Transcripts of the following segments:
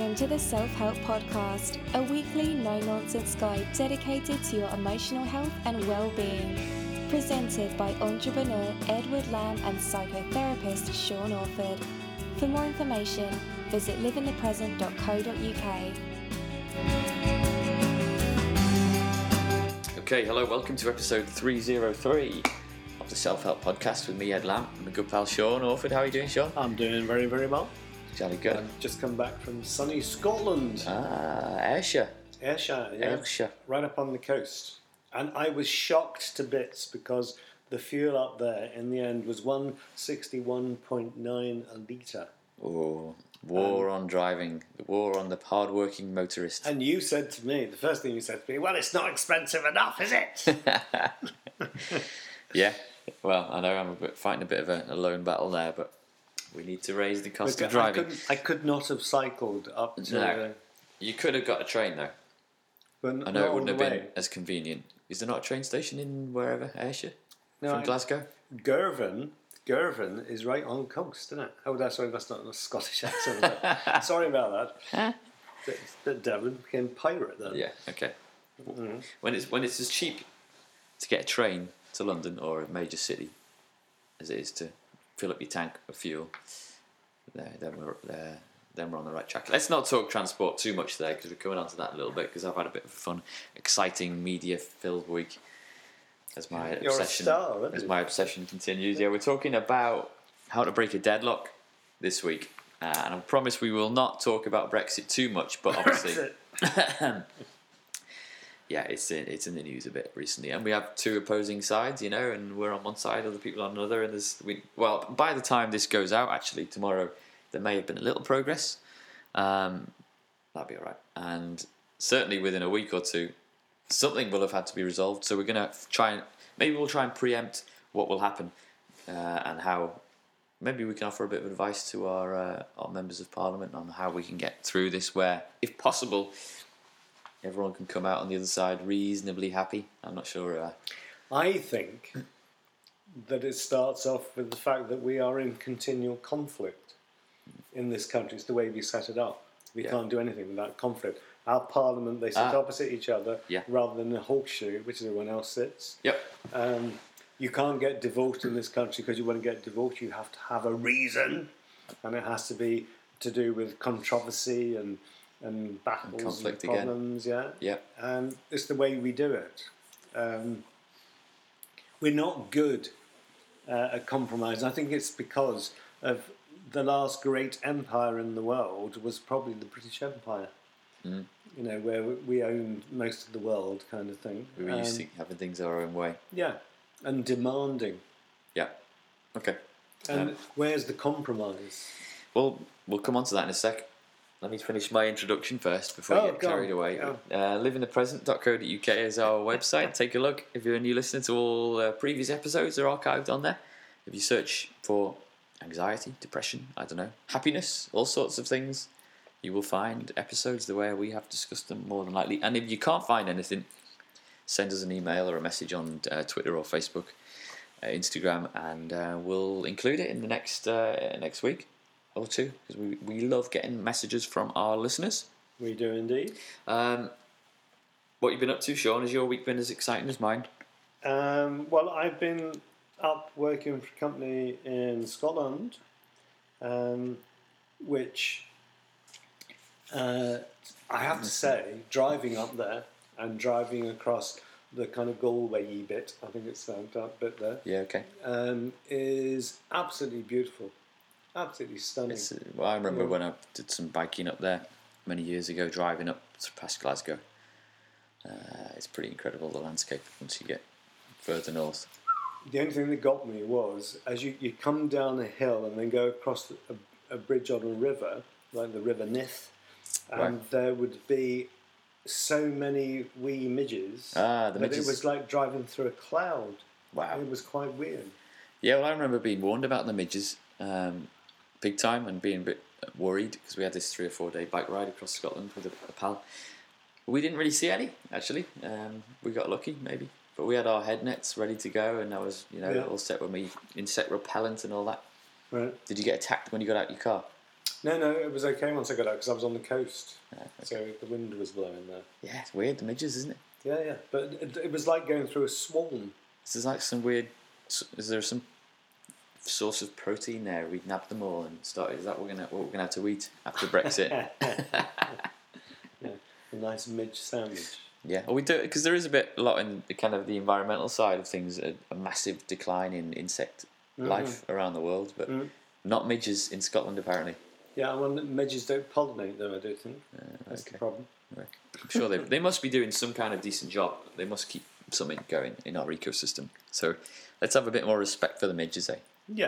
Welcome to the Self-Help Podcast, a weekly no-nonsense guide dedicated to your emotional health and well-being. Presented by entrepreneur Edward Lamb and psychotherapist Sean Orford. For more information, visit liveinthepresent.co.uk. Okay, hello, welcome to episode 303 of the Self-Help Podcast with me, Ed Lamb, and my good pal Sean Orford. How are you doing, Sean? I'm doing very, very well. Jolly good. I've just come back from sunny Scotland. Ayrshire. Ayrshire, yeah. Ayrshire. Right up on the coast. And I was shocked to bits because the fuel up there in the end was 161.9 a litre. Oh, war on driving, the war on the hard-working motorist. And you said to me, the first thing you said to me, well, it's not expensive enough, is it? Yeah, well, I know I'm fighting a bit of a lone battle there, but we need to raise the cost of driving. I could not have cycled up to... No. You could have got a train, though. But I know it wouldn't have been as convenient. Is there not a train station in wherever, Ayrshire? From Glasgow? Girvan is right on the coast, isn't it? Oh, sorry, that's not a Scottish accent. Sorry about that. But Devon became pirate then. Yeah, okay. Mm-hmm. When it's as cheap to get a train to London or a major city as it is to fill up your tank of fuel, then we're on the right track. Let's not talk transport too much there because we're coming on to that a little bit because I've had a bit of a fun, exciting, media-filled week as my obsession continues. Yeah, we're talking about how to break a deadlock this week, and I promise we will not talk about Brexit too much, but obviously, yeah, it's in the news a bit recently, and we have two opposing sides, you know, and we're on one side, other people on another, and by the time this goes out, actually tomorrow, there may have been a little progress. That'll be all right, and certainly within a week or two, something will have had to be resolved. So we're going to we'll try and preempt what will happen, and how maybe we can offer a bit of advice to our members of Parliament on how we can get through this, where, if possible, everyone can come out on the other side reasonably happy. I'm not sure. I think that it starts off with the fact that we are in continual conflict in this country. It's the way we set it up. We can't do anything without conflict. Our Parliament, they sit opposite each other rather than a horseshoe, which everyone else sits. Yep. You can't get divorced in this country because you want to get divorced. You have to have a reason, and it has to be to do with controversy and battles and conflict and problems. again. Yeah. And it's the way we do it. We're not good at compromise. I think it's because of the last great empire in the world was probably the British Empire. Mm. You know, where we owned most of the world, kind of thing. We were used to having things our own way. Yeah, and demanding. Yeah. Okay. And where's the compromise? Well, we'll come on to that in a sec. Let me finish my introduction first before you get carried away. Liveinthepresent.co.uk is our website. Take a look. If you're a new listener to all previous episodes, they're archived on there. If you search for anxiety, depression, I don't know, happiness, all sorts of things, you will find episodes where we have discussed them more than likely. And if you can't find anything, send us an email or a message on Twitter or Facebook, Instagram, and we'll include it in the next week or two, because we love getting messages from our listeners. We do indeed. What you've been up to, Sean? Has your week been as exciting as mine? Well, I've been up working for a company in Scotland, which I have to say, driving up there and driving across the kind of Galway bit, I think it's that bit there. Yeah, okay. Is absolutely beautiful. Absolutely stunning. Well, I remember when I did some biking up there many years ago, driving up past Glasgow. It's pretty incredible, the landscape, once you get further north. The only thing that got me was, as you come down a hill and then go across a bridge on a river, like the River Nith, and there would be so many wee midges that it was like driving through a cloud. Wow. It was quite weird. Yeah, well, I remember being warned about the midges big time and being a bit worried because we had this 3 or 4 day bike ride across Scotland with a pal. We didn't really see any, actually. We got lucky, maybe. But we had our head nets ready to go, and I was, all set with me insect repellent and all that. Right. Did you get attacked when you got out your car? No, it was okay once I got out because I was on the coast. Okay. So the wind was blowing there. Yeah, it's weird, the midges, isn't it? Yeah. But it was like going through a swarm. This is like some weird... Is there some source of protein there? We nabbed them all and started... Is that what we're gonna have to eat after Brexit? Yeah, a nice midge sandwich. Yeah, well, we do, because there is a lot in the kind of the environmental side of things, a massive decline in insect life around the world, but not midges in Scotland apparently. Yeah, well, midges don't pollinate them, I don't think. That's the problem. Right. I'm sure they must be doing some kind of decent job. They must keep something going in our ecosystem. So let's have a bit more respect for the midges, eh? Yeah.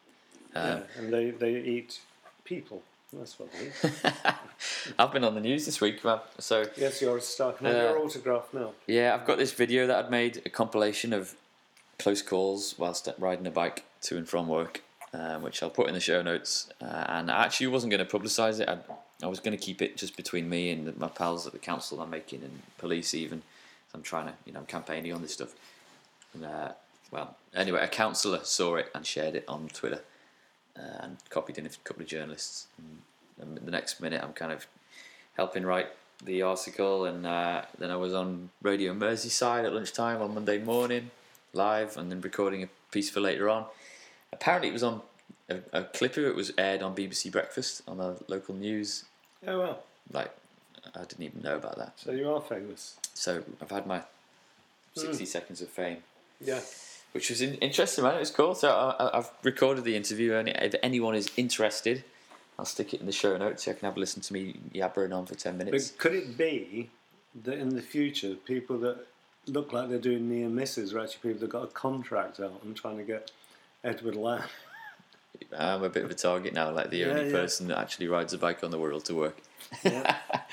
And they eat people. That's what they eat. I've been on the news this week, man. So yes, you're a star. Can I have your autograph now? Yeah, I've got this video that I'd made, a compilation of close calls whilst riding a bike to and from work, which I'll put in the show notes. And I actually wasn't going to publicise it. I was going to keep it just between me and my pals at the council I'm making and police even. I'm trying to, I'm campaigning on this stuff. And, anyway, a councillor saw it and shared it on Twitter and copied in a couple of journalists. And the next minute I'm kind of helping write the article, and then I was on Radio Merseyside at lunchtime on Monday morning, live, and then recording a piece for later on. Apparently it was on, a clip of it was aired on BBC Breakfast on the local news. Oh, wow. Like, I didn't even know about that. So you are famous. So I've had my 60 seconds of fame. Yeah. Which was interesting, man. It was cool. So I've recorded the interview, and if anyone is interested, I'll stick it in the show notes so you can have a listen to me yabbering on for 10 minutes. But could it be that in the future, people that look like they're doing near misses are actually people that got a contract out and trying to get Edward Lamb? I'm a bit of a target now, like the only person that actually rides a bike on the Wirral to work. Yeah.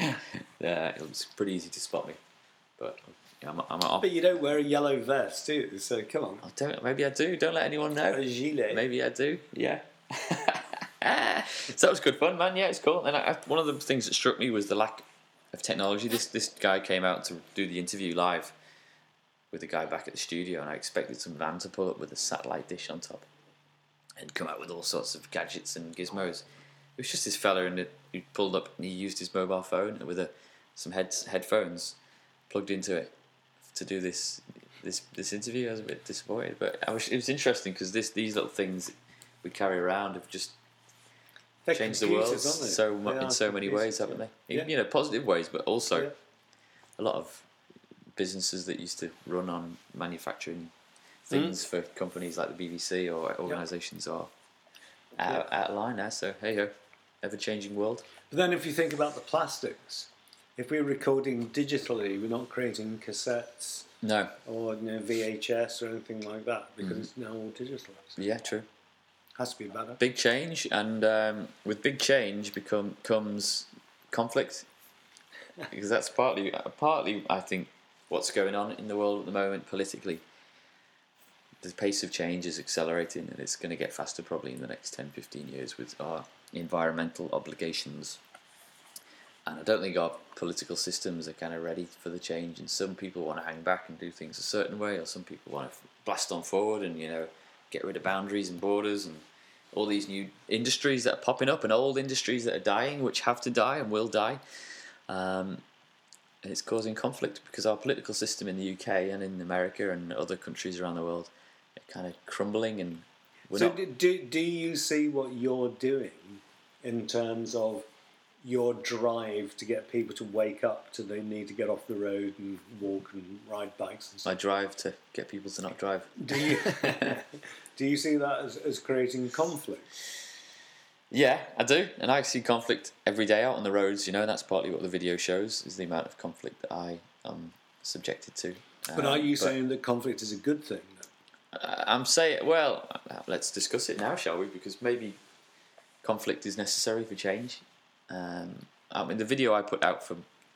It's pretty easy to spot me. But but you don't wear a yellow vest, do you? So come on. Maybe I do. Don't let anyone know. A gilet. Maybe I do. Yeah. So that was good fun, man. Yeah, it's cool. And one of the things that struck me was the lack of technology. This guy came out to do the interview live with the guy back at the studio, and I expected some van to pull up with a satellite dish on top and come out with all sorts of gadgets and gizmos. It was just this fella, and he pulled up and he used his mobile phone with some headphones plugged into it to do this interview. I was a bit disappointed, but it was interesting because these little things we carry around have just changed the world in so many ways, haven't they? Yeah. Positive ways, but also a lot of businesses that used to run on manufacturing things for companies like the BBC or organisations are out of line now. So hey ho, ever-changing world. But then if you think about the plastics, if we're recording digitally, we're not creating cassettes. No. Or VHS or anything like that, because it's now all digitalised. Yeah, true. Has to be better. Big change, and with big change comes conflict, because that's partly I think what's going on in the world at the moment politically. The pace of change is accelerating, and it's going to get faster probably in the next 10-15 years with our environmental obligations. And I don't think our political systems are kind of ready for the change, and some people want to hang back and do things a certain way, or some people want to blast on forward and get rid of boundaries and borders and all these new industries that are popping up and old industries that are dying, which have to die and will die. And it's causing conflict because our political system in the UK and in America and other countries around the world are kind of crumbling. And do you see what you're doing in terms of your drive to get people to wake up to they need to get off the road and walk and ride bikes and stuff? My drive to get people to not drive. Do you see that as creating conflict? Yeah, I do, and I see conflict every day out on the roads, and that's partly what the video shows, is the amount of conflict that I am subjected to. But are you saying that conflict is a good thing? I'm saying, well, let's discuss it now, shall we? Because maybe conflict is necessary for change. The video I put out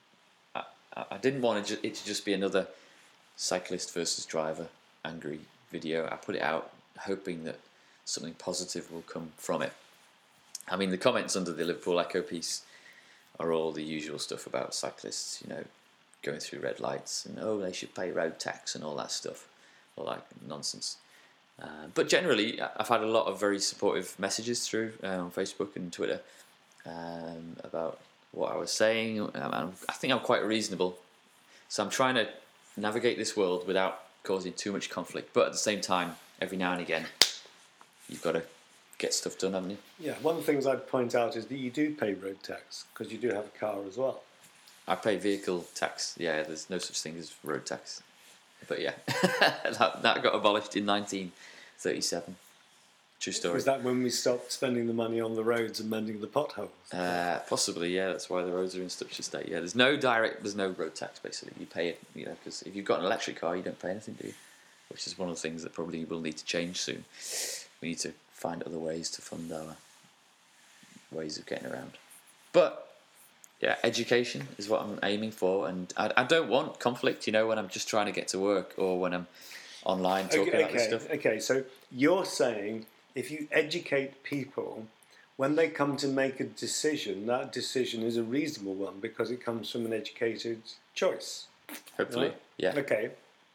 I didn't want it to just be another cyclist versus driver angry video. I put it out hoping that something positive will come from it. I mean, the comments under the Liverpool Echo piece are all the usual stuff about cyclists, going through red lights and they should pay road tax and all that stuff, all that nonsense. But generally, I've had a lot of very supportive messages through on Facebook and Twitter about what I was saying. I think I'm quite reasonable. So I'm trying to navigate this world without causing too much conflict. But at the same time, every now and again, you've got to get stuff done, haven't you? Yeah, one of the things I'd point out is that you do pay road tax because you do have a car as well. I pay vehicle tax. Yeah, there's no such thing as road tax. But yeah, that got abolished in 1937. True story. Was that when we stopped spending the money on the roads and mending the potholes? Possibly, yeah. That's why the roads are in such a state. Yeah, there's no road tax basically. You pay it, because if you've got an electric car, you don't pay anything, do you? Which is one of the things that probably will need to change soon. We need to find other ways to fund our ways of getting around. But yeah, education is what I'm aiming for, and I don't want conflict. When I'm just trying to get to work or when I'm online talking about this stuff. Okay, so you're saying if you educate people, when they come to make a decision, that decision is a reasonable one because it comes from an educated choice. Hopefully, right? Yeah. Okay.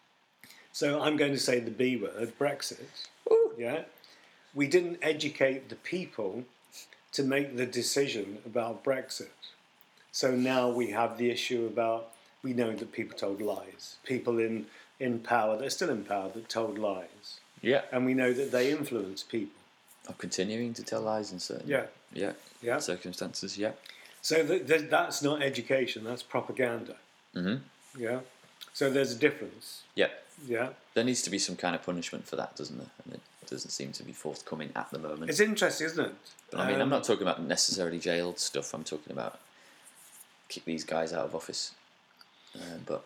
So I'm going to say the B word, Brexit. Ooh. Yeah. We didn't educate the people to make the decision about Brexit. So now we have the issue about, we know that people told lies. People in power, they're still in power, that told lies. Yeah. And we know that they influence people. Or continuing to tell lies in certain circumstances, yeah. So that's not education, that's propaganda. Mm-hmm. Yeah. So there's a difference. Yeah. Yeah. There needs to be some kind of punishment for that, doesn't there? And it doesn't seem to be forthcoming at the moment. It's interesting, isn't it? But I mean, I'm not talking about necessarily jailed stuff. I'm talking about kick these guys out of office. But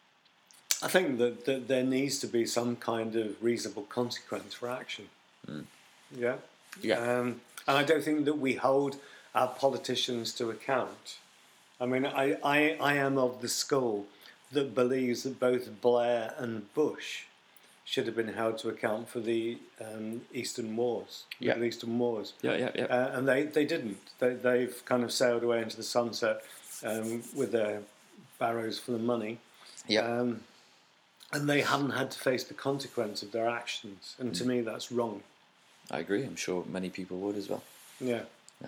I think that there needs to be some kind of reasonable consequence for action. Mm. Yeah. Yeah. And I don't think that we hold our politicians to account. I mean, I am of the school that believes that both Blair and Bush should have been held to account for the Eastern Wars, Middle Eastern Wars. Yeah. And they didn't. They've kind of sailed away into the sunset with their barrows full of money. Yeah. And they haven't had to face the consequence of their actions. And to me, that's wrong. I agree. I'm sure many people would as well. Yeah.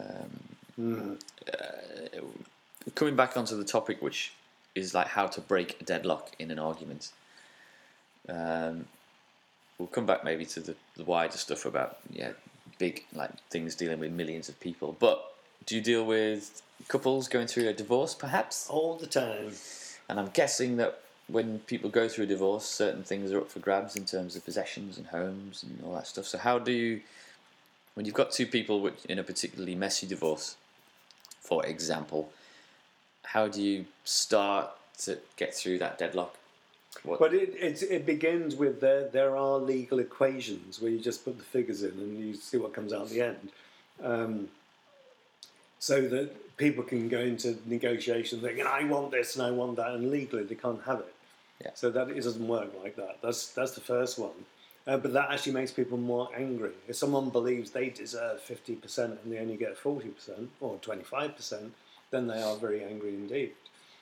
Coming back onto the topic, which is like how to break a deadlock in an argument. We'll come back maybe to the wider stuff about big things dealing with millions of people. But do you deal with couples going through a divorce, perhaps? All the time. And I'm guessing that when people go through a divorce, certain things are up for grabs in terms of possessions and homes and all that stuff. So how do you, when you've got two people in a particularly messy divorce, for example, how do you start to get through that deadlock? But it begins with there are legal equations where you just put the figures in and you see what comes out at the end. So that people can go into negotiation thinking, I want this and I want that, and legally they can't have it. Yeah. So that it doesn't work like that. That's the first one. But that actually makes people more angry. If someone believes they deserve 50% and they only get 40% or 25%, then they are very angry indeed.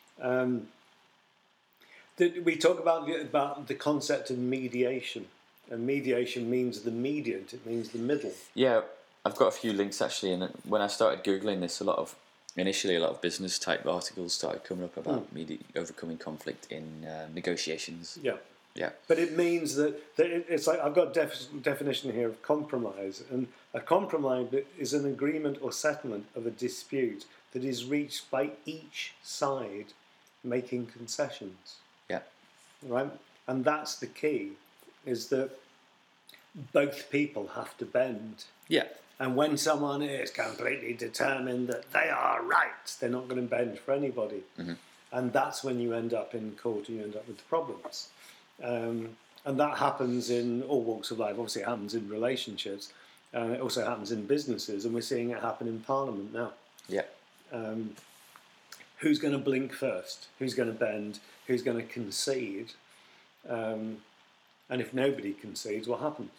We talk about the concept of mediation, and mediation means the mediant. It means the middle. Yeah, I've got a few links actually, and when I started googling this, initially a lot of business type articles started coming up about overcoming conflict in negotiations. Yeah. Yeah. But it means that it's like I've got a definition here of compromise, and a compromise is an agreement or settlement of a dispute that is reached by each side making concessions. Yeah. Right? And that's the key, is that both people have to bend. Yeah. And when someone is completely determined that they are right, they're not going to bend for anybody. Mm-hmm. And that's when you end up in court and you end up with the problems. And that happens in all walks of life. Obviously, it happens in relationships. It also happens in businesses, and we're seeing it happen in Parliament now. Yeah. Who's going to blink first? Who's going to bend? Who's going to concede? And if nobody concedes, what happens?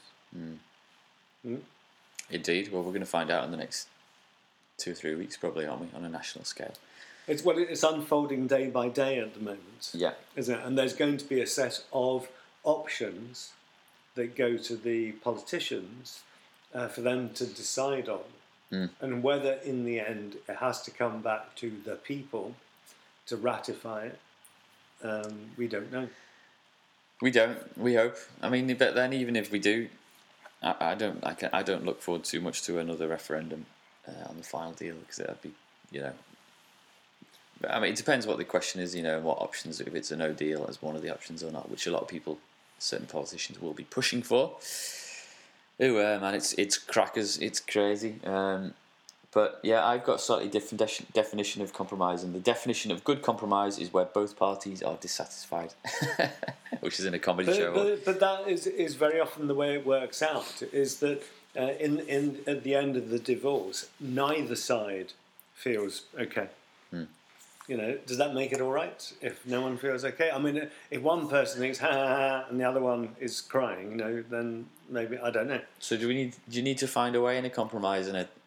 Indeed. Well, we're going to find out in the next 2 or 3 weeks, probably, aren't we, on a national scale? It's unfolding day by day at the moment. Yeah. Isn't it? And there's going to be a set of options that go to the politicians for them to decide on. And whether in the end it has to come back to the people to ratify it, we don't know. We don't. We hope. I mean, but then even if we do, I don't look forward too much to another referendum on the final deal, because that'd be, I mean, it depends what the question is, and what options, if it's a no deal as one of the options or not, which a lot of people, certain politicians, will be pushing for. Ooh, man, it's crackers, it's crazy. But yeah, I've got a slightly different definition of compromise, and the definition of good compromise is where both parties are dissatisfied, which is in a comedy show. But that is very often the way it works out. Is that in at the end of the divorce, neither side feels okay. Does that make it all right if no one feels okay? I mean, if one person thinks ha ha ha and the other one is crying, then maybe, I don't know. So do you need to find a way in a compromise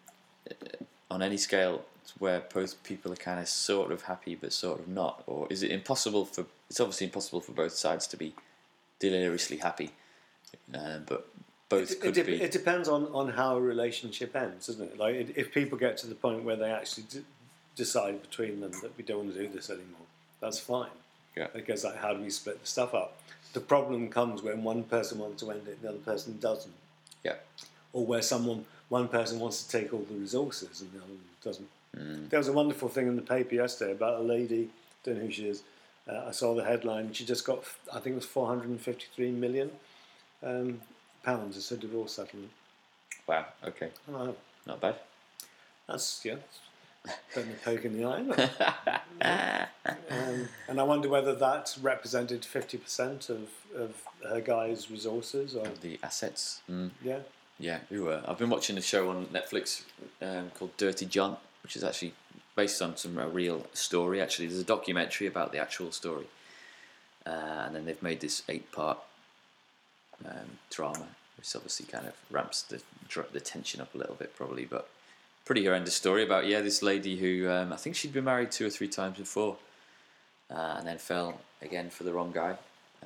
on any scale where both people are kind of sort of happy but sort of not, or is it impossible for? It's obviously impossible for both sides to be deliriously happy, but both could be. It depends on how a relationship ends, doesn't it? Like if people get to the point where they actually decide between them that we don't want to do this anymore, that's fine. Yeah. Because how do we split the stuff up? The problem comes when one person wants to end it and the other person doesn't. Yeah. Or where one person wants to take all the resources and the other one doesn't. There was a wonderful thing in the paper yesterday about a lady, don't know who she is, I saw the headline, she just got, I think it was 453 million pounds as a divorce settlement. Wow, okay. Oh, not bad. That's, don't the poke in the eye. And I wonder whether that represented 50% of her guy's resources. Or the assets. Yeah. Yeah, I've been watching a show on Netflix called Dirty John, which is actually based on a real story. Actually, there's a documentary about the actual story, and then they've made this 8-part drama, which obviously kind of ramps the tension up a little bit, probably, but pretty horrendous story about this lady who I think she'd been married 2 or 3 times before, and then fell again for the wrong guy,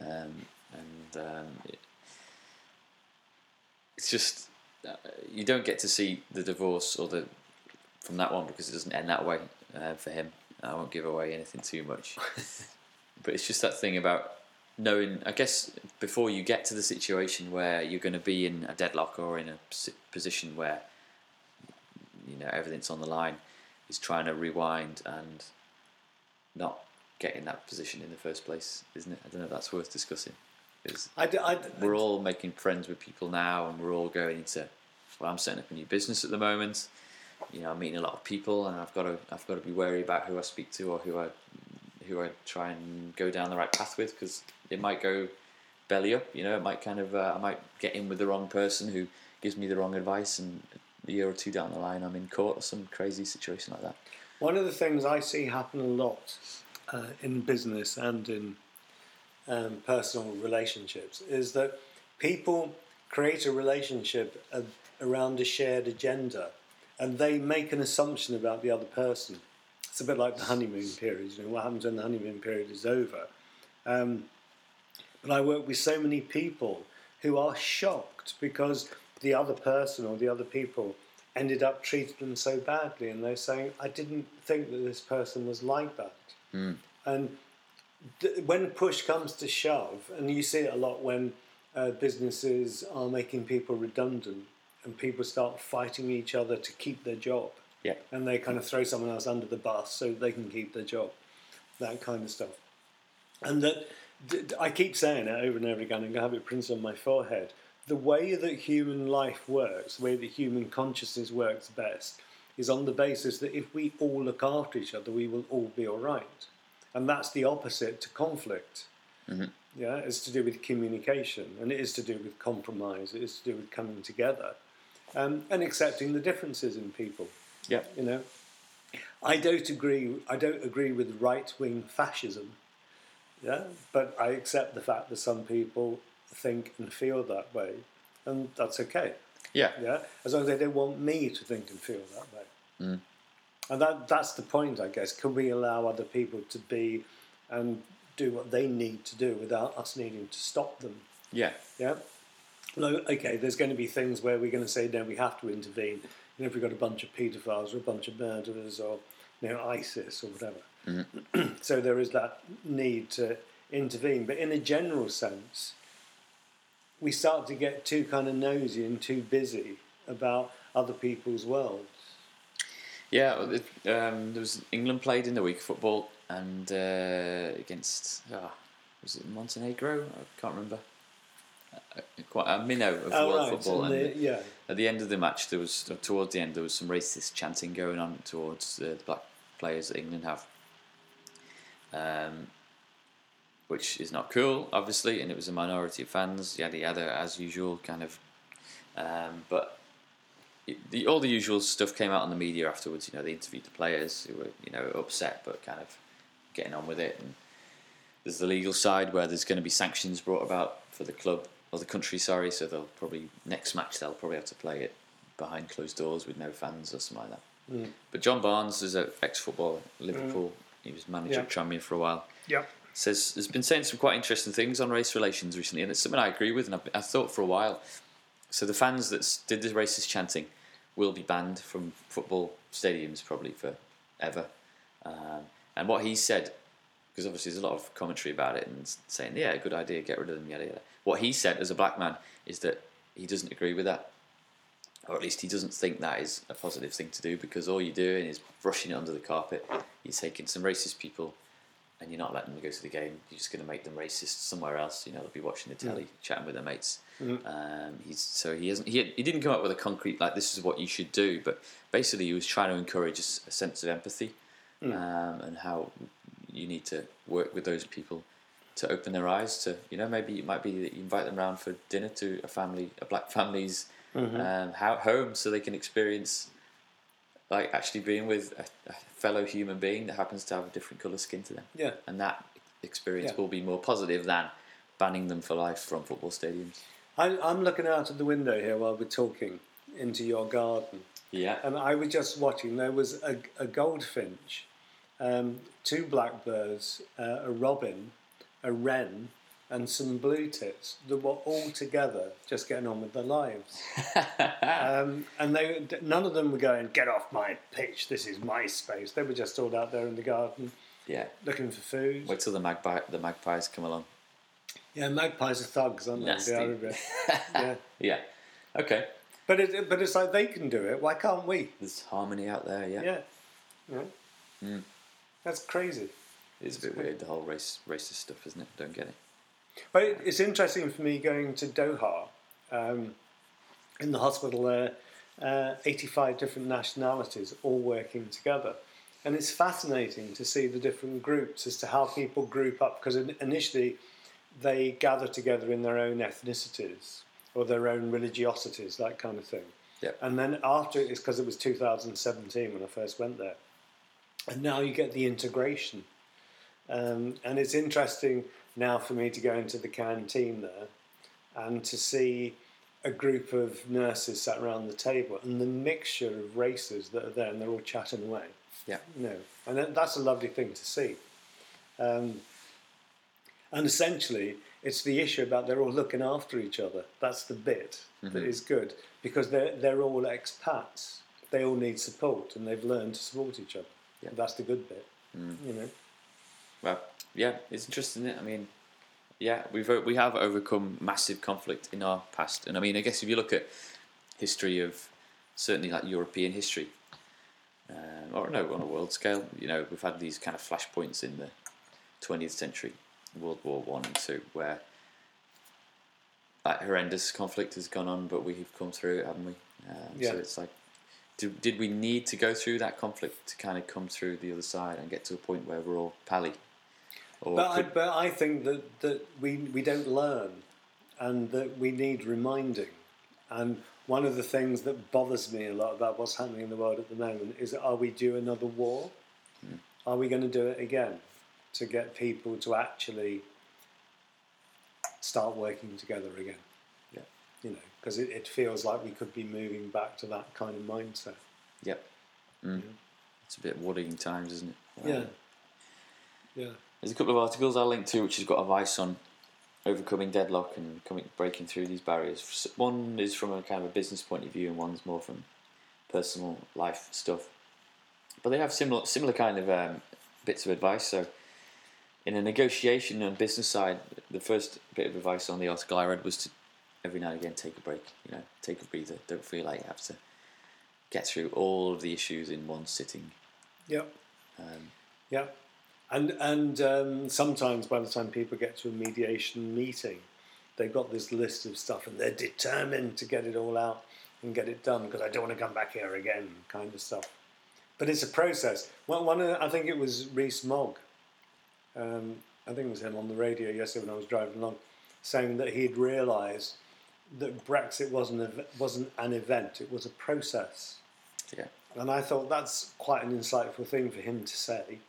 it's just you don't get to see the divorce from that one because it doesn't end that way for him. I won't give away anything too much, but it's just that thing about knowing, I guess, before you get to the situation where you're going to be in a deadlock or in a position where everything's on the line, is trying to rewind and not get in that position in the first place, isn't it? I don't know if that's worth discussing. We're all making friends with people now, and we're all going into. Well, I'm setting up a new business at the moment. I'm meeting a lot of people, and I've got to be wary about who I speak to or who I try and go down the right path with, because it might go belly up. It might kind of I might get in with the wrong person who gives me the wrong advice, and a year or 2 down the line, I'm in court or some crazy situation like that. One of the things I see happen a lot in business and in personal relationships is that people create a relationship around a shared agenda, and they make an assumption about the other person. It's a bit like the honeymoon period. What happens when the honeymoon period is over? But I work with so many people who are shocked because the other person or the other people ended up treating them so badly, and they're saying, I didn't think that this person was like that. And when push comes to shove, and you see it a lot when businesses are making people redundant and people start fighting each other to keep their job, and they kind of throw someone else under the bus so they can keep their job, that kind of stuff. And that I keep saying it over and over again, and I have it printed on my forehead. The way that human life works, the way that human consciousness works best, is on the basis that if we all look after each other, we will all be all right. And that's the opposite to conflict. Yeah, it's to do with communication, and it is to do with compromise. It is to do with coming together and accepting the differences in people. Yeah, I don't agree with right-wing fascism. Yeah, but I accept the fact that some people think and feel that way, and that's okay. Yeah, as long as they don't want me to think and feel that way. And that's the point, I guess. Can we allow other people to be and do what they need to do without us needing to stop them? Yeah. Well, okay, there's going to be things where we're going to say, no, we have to intervene. If we've got a bunch of paedophiles or a bunch of murderers or ISIS or whatever. Mm-hmm. So there is that need to intervene. But in a general sense, we start to get too kind of nosy and too busy about other people's worlds. Yeah, there was England played in the week of football and against, was it Montenegro? I can't remember. Quite a minnow of world football, and at the end of the match, towards the end there was some racist chanting going on towards the black players that England have, which is not cool, obviously, and it was a minority of fans, yada yada, as usual, kind of. But all the usual stuff came out on the media afterwards. They interviewed the players who were upset, but kind of getting on with it. And there's the legal side where there's going to be sanctions brought about for the club. Or the country, sorry, so they'll probably, next match they'll probably have to play it behind closed doors with no fans or something like that. Mm. But John Barnes is an ex-footballer at Liverpool. He was manager at Tranmere for a while. Says has been saying some quite interesting things on race relations recently, and it's something I agree with, and I thought for a while. So the fans that did the racist chanting will be banned from football stadiums probably forever. And what he said, because obviously there's a lot of commentary about it and saying, yeah, good idea, get rid of them, yada yada. What he said as a black man is that he doesn't agree with that, or at least he doesn't think that is a positive thing to do, because all you're doing is brushing it under the carpet. You're taking some racist people and you're not letting them go to the game. You're just going to make them racist somewhere else. They'll be watching the telly, chatting with their mates. He didn't come up with a concrete, like, this is what you should do, but basically he was trying to encourage a sense of empathy and how you need to work with those people to open their eyes to, maybe it might be that you invite them round for dinner to a black family's home, so they can experience, like, actually being with a fellow human being that happens to have a different colour skin to them. Yeah. And that experience will be more positive than banning them for life from football stadiums. I'm looking out of the window here while we're talking into your garden. Yeah. And I was just watching, there was a goldfinch, 2 blackbirds, a robin, a wren, and some blue tits that were all together just getting on with their lives. And none of them were going, get off my pitch, this is my space. They were just all out there in the garden, looking for food. Wait till the magpies come along. Yeah, magpies are thugs, aren't they? Nasty. They are a bit. Yeah. Okay. But it's like they can do it. Why can't we? There's harmony out there. Yeah. That's crazy. It's a bit weird, the whole racist stuff, isn't it? Don't get it. But it's interesting for me going to Doha. In the hospital there, 85 different nationalities all working together. And it's fascinating to see the different groups as to how people group up, because initially they gather together in their own ethnicities or their own religiosities, that kind of thing. Yep. And then after, it's because it was 2017 when I first went there. And now you get the integration. And it's interesting now for me to go into the canteen there and to see a group of nurses sat around the table and the mixture of races that are there, and they're all chatting away. Yeah. And that's a lovely thing to see. And essentially, it's the issue about they're all looking after each other. That's the bit that is good, because they're all expats. They all need support, and they've learned to support each other. Yeah. That's the good bit. Well, yeah, it's interesting, isn't it? I mean, yeah, we have overcome massive conflict in our past, and I mean, I guess if you look at history of certainly like European history, or no, on a world scale, we've had these kind of flashpoints in the 20th century, World War I and II, where like horrendous conflict has gone on, but we've come through it, haven't we? So it's like, did we need to go through that conflict to kind of come through the other side and get to a point where we're all pally? But I think that we don't learn, and that we need reminding. And one of the things that bothers me a lot about what's happening in the world at the moment is, are we due another war? Are we going to do it again to get people to actually start working together again? Yeah. Because it feels like we could be moving back to that kind of mindset. Yep. It's a bit worrying times, isn't it? Yeah. There's a couple of articles I'll link to which has got advice on overcoming deadlock and breaking through these barriers. One is from a kind of a business point of view, and one's more from personal life stuff. But they have similar kind of bits of advice. So, in a negotiation and business side, the first bit of advice on the article I read was to every now and again take a break. Take a breather. Don't feel like you have to get through all of the issues in one sitting. Yep. And sometimes by the time people get to a mediation meeting, they've got this list of stuff and they're determined to get it all out and get it done because I don't want to come back here again, kind of stuff. But it's a process. I think it was Rees Mogg. I think it was him on the radio yesterday when I was driving along, saying that he'd realised that Brexit wasn't an event; it was a process. Yeah. And I thought that's quite an insightful thing for him to say,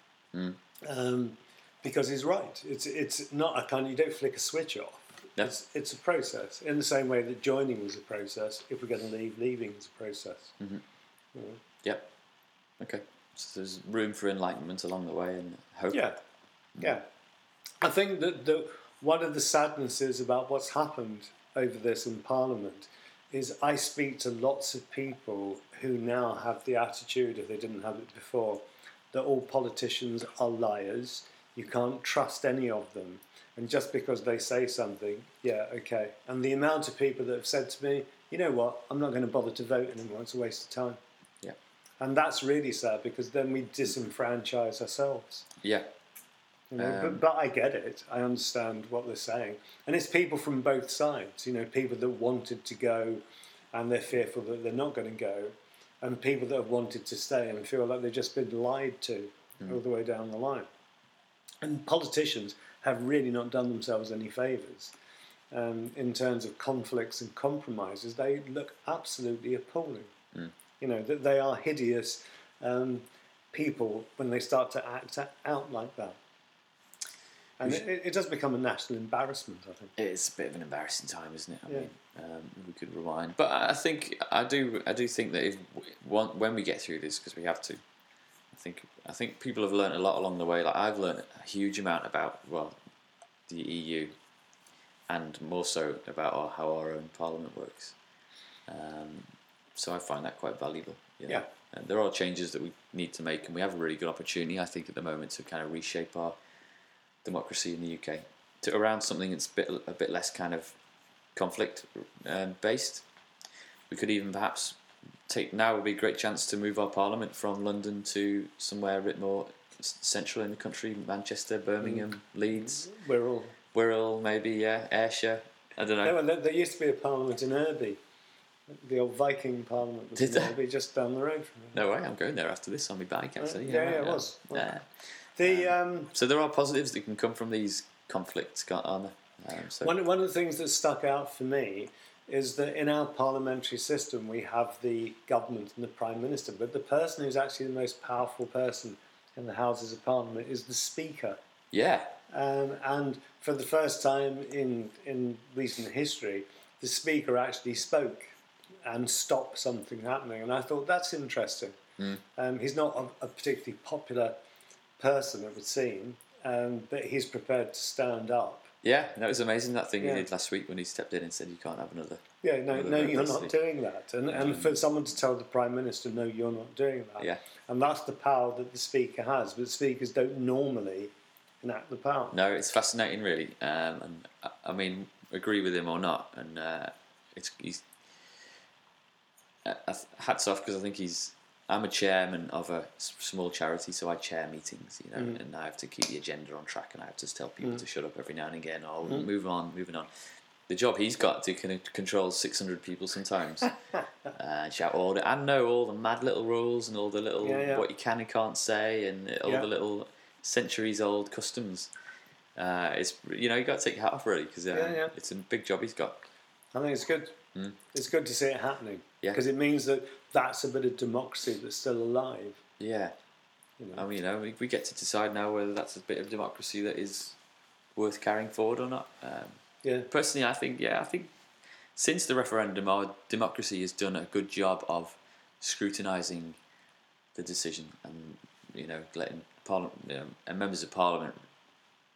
because he's right. It's not a kind of, you don't flick a switch off. No. It's a process. In the same way that joining was a process, if we're going to leave, leaving is a process. Mm-hmm. Yep. Okay. So there's room for enlightenment along the way and hope. Yeah. I think that one of the sadnesses about what's happened over this in Parliament is I speak to lots of people who now have the attitude, if they didn't have it before, that all politicians are liars. You can't trust any of them. And just because they say something, yeah, okay. And the amount of people that have said to me, you know what, I'm not going to bother to vote anymore, it's a waste of time. Yeah. And that's really sad because then we disenfranchise ourselves. Yeah. But I get it. I understand what they're saying. And it's people from both sides, people that wanted to go and they're fearful that they're not going to go, and people that have wanted to stay and feel like they've just been lied to all the way down the line. And politicians have really not done themselves any favours. In terms of conflicts and compromises, they look absolutely appalling. That they are hideous people when they start to act out like that. And it does become a national embarrassment, I think. It's a bit of an embarrassing time, isn't it? I mean, we could rewind, but I do think that when we get through this, because we have to, I think people have learned a lot along the way. Like I've learned a huge amount about the EU, and more so about how our own Parliament works. So I find that quite valuable. Yeah. And there are changes that we need to make, and we have a really good opportunity, I think, at the moment to kind of reshape our democracy in the UK to around something that's a bit less kind of conflict based. We could even perhaps now would be a great chance to move our Parliament from London to somewhere a bit more central in the country, Manchester, Birmingham, Leeds, Wirral, maybe, Ayrshire. I don't know. No, there used to be a Parliament in Irby. The old Viking Parliament was in Irby, just down the road from there. No way, I'm going there after this on my bike, actually. It was. So there are positives that can come from these conflicts, aren't there? One of the things that stuck out for me is that in our parliamentary system we have the government and the Prime Minister, but the person who's actually the most powerful person in the Houses of Parliament is the Speaker. Yeah. And for the first time in recent history, the Speaker actually spoke and stopped something happening, and I thought that's interesting. He's not a particularly popular person, it would seem, but he's prepared to stand up. Yeah, that was amazing, that thing he did last week when he stepped in and said you can't have another. Yeah, no, you're not doing that. And for someone to tell the Prime Minister, no, you're not doing that. Yeah. And that's the power that the Speaker has, but speakers don't normally enact the power. No, it's fascinating, really. And I mean, agree with him or not, and he's hats off, because I think I'm a chairman of a small charity, so I chair meetings, and I have to keep the agenda on track, and I have to tell people to shut up every now and again, or moving on. The job he's got to control 600 people sometimes, shout order, and know all the mad little rules and all the little what you can and can't say, and all the little centuries-old customs. It's you got to take your hat off, really, because it's a big job he's got. I think it's good. It's good to see it happening, because it means that that's a bit of democracy that's still alive. Yeah. I mean, we get to decide now whether that's a bit of democracy that is worth carrying forward or not. Personally, I think since the referendum, our democracy has done a good job of scrutinising the decision and letting Parliament, and members of Parliament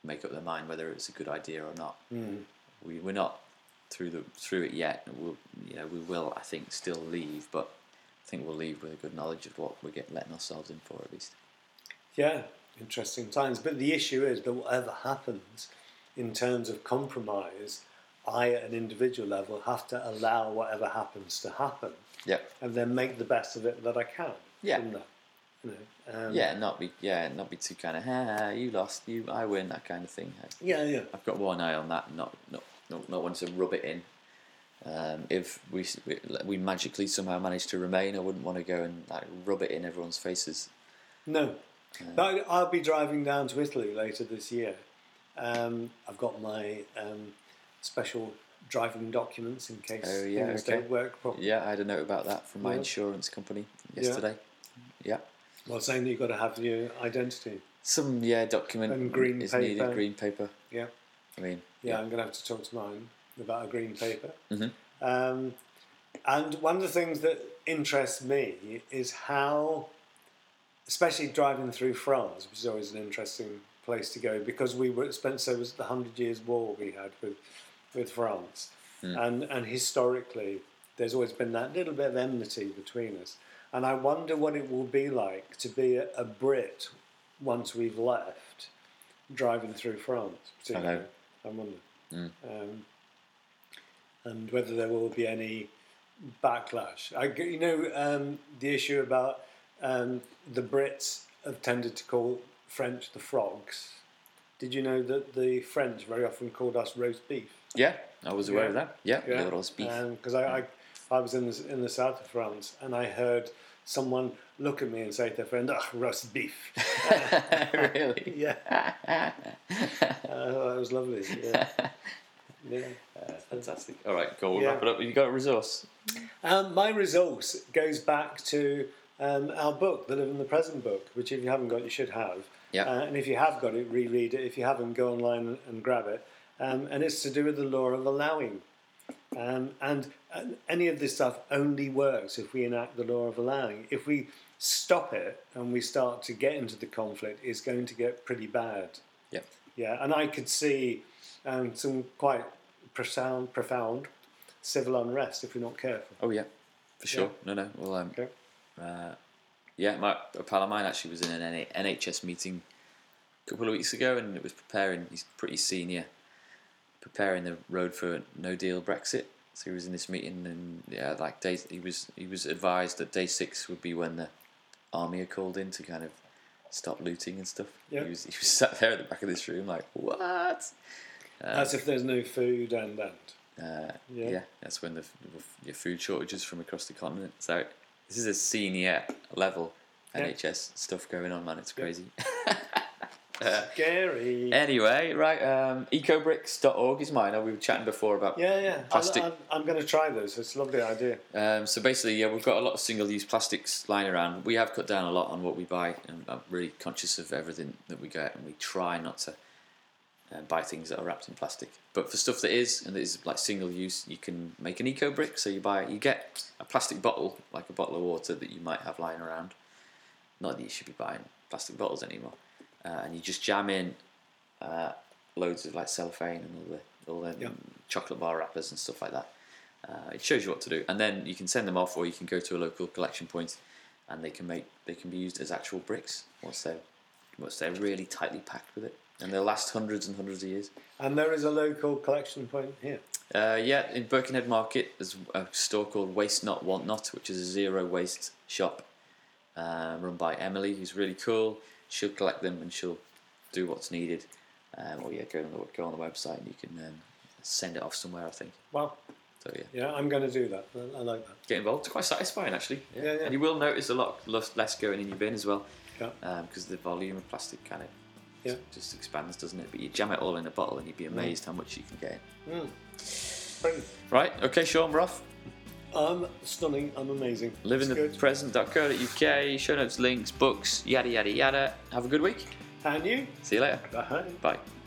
make up their mind whether it's a good idea or not. We're not through it yet. We will, I think, still leave, but I think we'll leave with a good knowledge of what we're letting ourselves in for, at least. Yeah, interesting times. But the issue is that whatever happens in terms of compromise, I, at an individual level, have to allow whatever happens to happen. Yeah. And then make the best of it that I can. Yeah. From that. Not be too kind of, you lost, I win, that kind of thing. I've got one eye on that, not want to rub it in. If we magically somehow manage to remain, I wouldn't want to go and like rub it in everyone's faces. No, but I'll be driving down to Italy later this year. I've got my special driving documents in case things don't work properly. Yeah, I had a note about that from my insurance company yesterday. Yeah. Well, saying that you've got to have your identity. Some document and green is paper. Needed. Green paper. Yeah. I'm going to have to talk to mine about a green paper. Mm-hmm. And one of the things that interests me is how, especially driving through France, which is always an interesting place to go, because we were Spencer was the 100 Years' War we had with France, and historically there's always been that little bit of enmity between us. And I wonder what it will be like to be a Brit once we've left, driving through France, particularly. I wonder. And whether there will be any backlash. The issue about the Brits have tended to call French the frogs. Did you know that the French very often called us roast beef? Yeah, I was aware of that. Yeah, roast beef. Because I was in the south of France, and I heard someone look at me and say to their friend, roast beef. Really? Yeah. That was lovely. Yeah. Fantastic. All right, cool. We'll wrap it up. You got a resource? My resource goes back to our book, the Live in the Present book, which if you haven't got, you should have. Yeah. And if you have got it, reread it. If you haven't, go online and grab it. And it's to do with the law of allowing. And any of this stuff only works if we enact the law of allowing. If we stop it and we start to get into the conflict, it's going to get pretty bad. Yeah. Yeah, and I could see some quite profound civil unrest if we're not careful. Oh yeah, for sure. Yeah. No. Well, a pal of mine actually was in an NHS meeting a couple of weeks ago, and it was preparing. He's pretty senior, preparing the road for no deal Brexit. So he was in this meeting, and he was advised that day 6 would be when the army are called in to kind of stop looting and stuff. Yep. He was sat there at the back of this room like, what? As if there's no food and that's when your food shortages from across the continent. So this is a senior level NHS stuff going on, man. It's crazy. Scary. Anyway, right, ecobricks.org is mine. We were chatting before about plastic. I'm going to try those. It's a lovely idea. So basically, we've got a lot of single-use plastics lying around. We have cut down a lot on what we buy, and I'm really conscious of everything that we get, and we try not to buy things that are wrapped in plastic. But for stuff that is like single-use, you can make an eco-brick. So you get a plastic bottle, like a bottle of water that you might have lying around. Not that you should be buying plastic bottles anymore. And you just jam in loads of like cellophane and all the chocolate bar wrappers and stuff like that. It shows you what to do, and then you can send them off, or you can go to a local collection point, and they can be used as actual bricks once they're really tightly packed with it, and they'll last hundreds and hundreds of years. And there is a local collection point here. In Birkenhead Market, there's a store called Waste Not Want Not, which is a zero waste shop run by Emily, who's really cool. She'll collect them and she'll do what's needed. Go on the website and you can send it off somewhere, I think. Wow. So yeah, I'm going to do that. I like that. Get involved. It's quite satisfying, actually. Yeah. And you will notice a lot less going in your bin as well. Yeah. Because the volume of plastic kind of just expands, doesn't it? But you jam it all in a bottle and you'd be amazed how much you can get in. Brilliant. Right. Okay, Sean, we're off. I'm stunning. I'm amazing. Livingthepresent.co.uk, show notes, links, books, yada, yada, yada. Have a good week. And you. See you later. Bye. Bye.